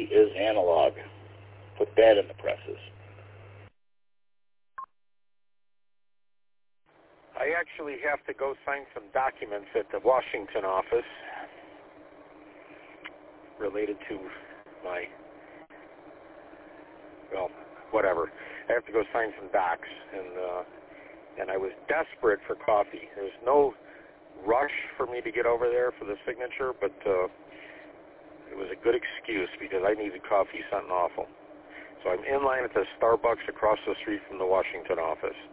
coffee is analog. Put that in the presses. I actually have to go sign some documents at the Washington office related to my, well, whatever. I have to go sign some docs, and I was desperate for coffee. There's no rush for me to get over there for the signature, but it was a good excuse because I needed coffee, something awful. So I'm in line at the Starbucks across the street from the Washington office.